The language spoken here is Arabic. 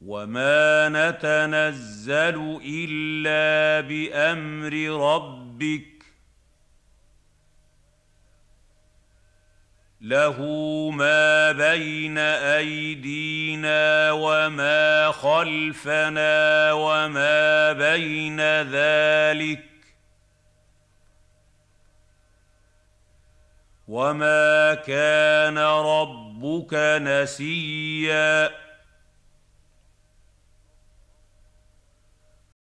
وما نتنزل إلا بأمر ربك له ما بين أيدينا وما خلفنا وما بين ذلك وما كان ربك نسيا